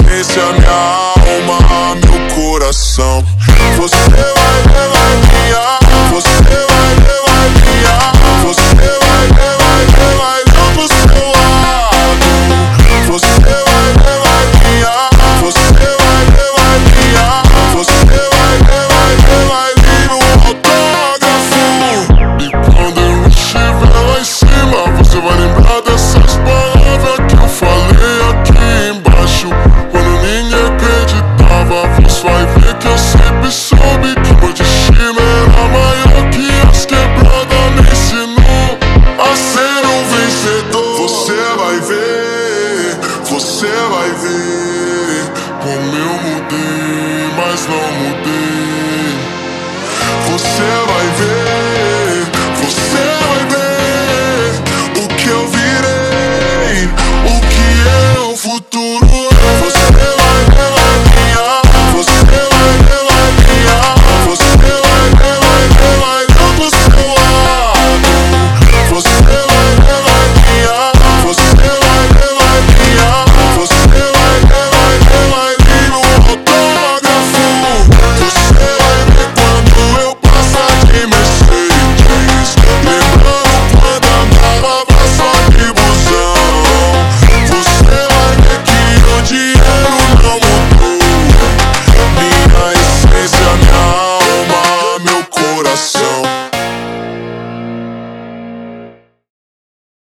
consciência, minha alma, meu coração. Você vai levar minha, você vai levar minha, você vai levar eu pro seu lado. Você vai levar minha, você vai levar minha, você vai levar livro autógrafo. E quando eu estiver lá em cima, você vai lembrar dessas palavras que eu falei aqui embaixo. Quando ninguém acreditava, você vai ver que eu sempre soube que meu destino era maior que as quebradas. Me ensinou a ser um vencedor. Você vai ver, você vai ver como eu mudei, mas não mudei. Você vai ver, você vai ver o que eu virei, o que é o futuro.